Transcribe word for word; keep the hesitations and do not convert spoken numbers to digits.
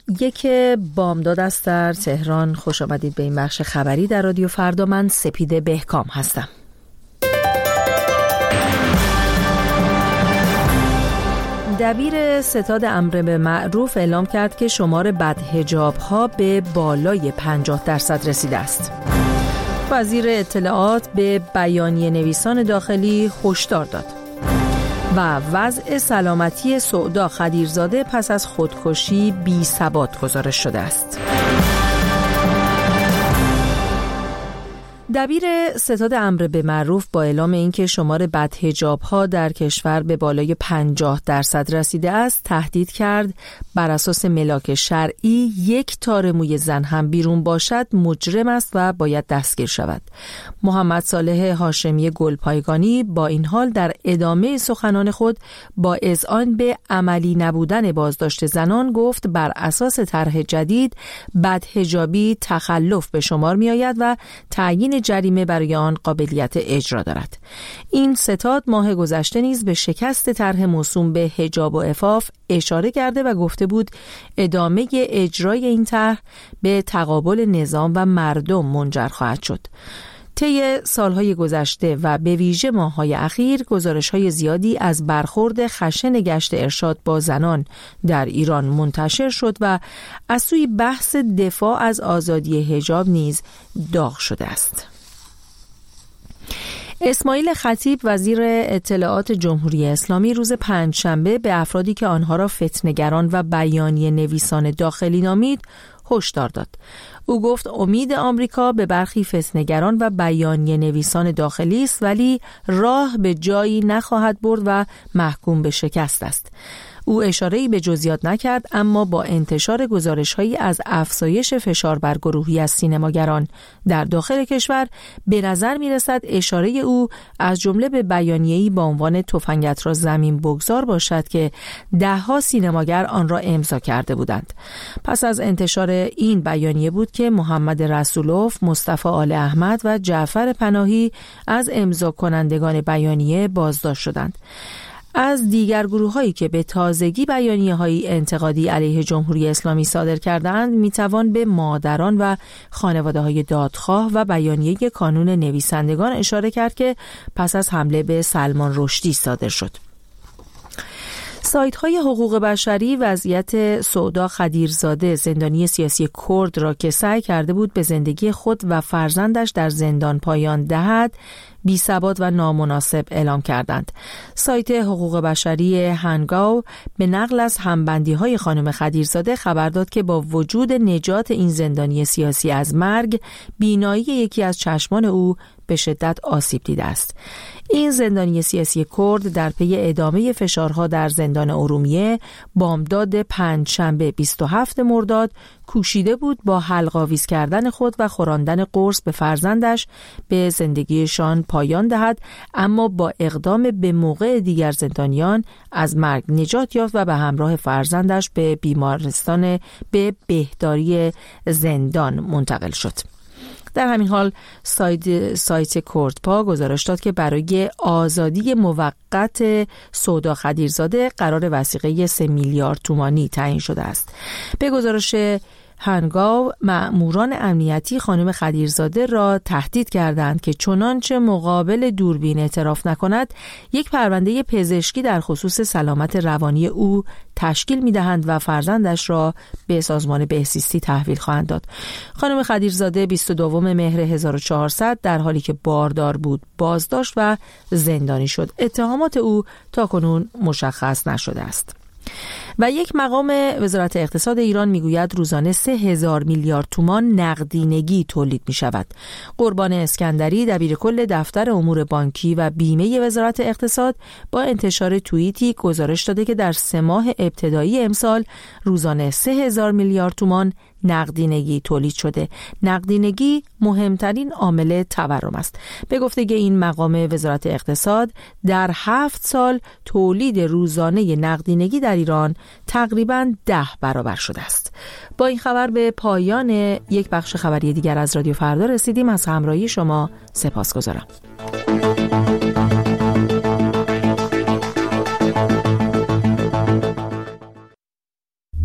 یک بامداد است در تهران. خوش آمدید به این بخش خبری در رادیو فردا. من سپیده بهکام هستم. دبیر ستاد امر به معروف اعلام کرد که شمار بدحجاب‌ها به بالای پنجاه درصد رسیده است. وزیر اطلاعات به بیانیه نویسان داخلی هشدار داد. و وضع سلامتی سعدا خدیرزاده پس از خودکشی بی ثبات گزارش شده است. دبیر ستاد امر به معروف با اعلام اینکه شمار بدحجاب‌ها در کشور به بالای پنجاه درصد رسیده است، تهدید کرد بر اساس ملاک شرعی یک تار موی زن هم بیرون باشد مجرم است و باید دستگیر شود. محمد صالح هاشمی گلپایگانی با این حال در ادامه سخنان خود با اذعان به عملی نبودن بازداشت زنان گفت بر اساس طرح جدید بدحجابی تخلف به شمار می آید و تعیین جریمه برای آن قابلیت اجرا دارد. این ستاد ماه گذشته نیز به شکست طرح موسوم به حجاب و عفاف اشاره کرده و گفته بود ادامه اجرای این طرح به تقابل نظام و مردم منجر خواهد شد. طی سالهای گذشته و به ویژه ماه‌های اخیر گزارش‌های زیادی از برخورد خشن گشت ارشاد با زنان در ایران منتشر شد و از سوی بحث دفاع از آزادی حجاب نیز داغ شده است. اسماعیل خطیب وزیر اطلاعات جمهوری اسلامی روز پنجشنبه به افرادی که آنها را فتنه‌گران و بیانیه نویسان داخلی نامید هشدار داد. او گفت امید آمریکا به برخی فتنه‌گران و بیانیه نویسان داخلی است ولی راه به جایی نخواهد برد و محکوم به شکست است. او اشاره‌ای به جزئیات نکرد، اما با انتشار گزارش‌هایی از افزایش فشار بر گروهی از سینماگران در داخل کشور به نظر می‌رسد اشاره او از جمله به بیانیه‌ای با عنوان تفنگت را زمین بگذار باشد که ده‌ها سینماگر آن را امضا کرده بودند. پس از انتشار این بیانیه بود که محمد رسولوف، مصطفی آل احمد و جعفر پناهی از امضا کنندگان بیانیه بازداشت شدند. از دیگر گروه‌هایی که به تازگی بیانیه‌های انتقادی علیه جمهوری اسلامی صادر کردند میتوان به مادران و خانواده‌های دادخواه و بیانیه کانون نویسندگان اشاره کرد که پس از حمله به سلمان رشدی صادر شد. سایت‌های حقوق بشری وضعیت سعدا خدیرزاده زندانی سیاسی کرد را که سعی کرده بود به زندگی خود و فرزندش در زندان پایان دهد بی ثبات و نامناسب اعلام کردند. سایت حقوق بشری هنگاو به نقل از همبندی‌های خانم خدیرزاده خبر داد که با وجود نجات این زندانی سیاسی از مرگ، بینایی یکی از چشمان او به شدت آسیب دیده است. این زندانی سیاسی کرد در پی ادامه فشارها در زندان ارومیه بامداد پنجشنبه بیست و هفتم مرداد کوشیده بود با حلق‌آویز کردن خود و خوراندن قرص به فرزندش به زندگیشان پایان دهد، اما با اقدام به موقع دیگر زندانیان از مرگ نجات یافت و به همراه فرزندش به بیمارستان به بهداری زندان منتقل شد. در همین حال سایت, سایت کردپا گزارش داد که برای آزادی موقت سعدا خدیرزاده قرار وثیقه سه میلیارد تومانی تعیین شده است. به گزارش هنگاو مأموران امنیتی خانم خدیرزاده را تهدید کردند که چنانچه مقابل دوربین اعتراف نکند یک پرونده پزشکی در خصوص سلامت روانی او تشکیل می‌دهند و فرزندش را به سازمان بهزیستی تحویل خواهند داد. خانم خدیرزاده بیست و دوم مهر هزار و چهارصد در حالی که باردار بود بازداشت و زندانی شد. اتهامات او تاکنون مشخص نشده است. و یک مقام وزارت اقتصاد ایران میگوید روزانه سه هزار میلیارد تومان نقدینگی تولید می شود. قربان اسکندری دبیرکل دفتر امور بانکی و بیمه وزارت اقتصاد با انتشار توییتی گزارش داده که در سه ماه ابتدایی امسال روزانه سه هزار میلیارد تومان نقدینگی تولید شده. نقدینگی مهمترین عامل تورم است. به گفته این مقام وزارت اقتصاد در هفت سال تولید روزانه نقدینگی در ایران تقریباً ده برابر شده است. با این خبر به پایان یک بخش خبری دیگر از رادیو فردا رسیدیم. از همراهی شما سپاسگزارم.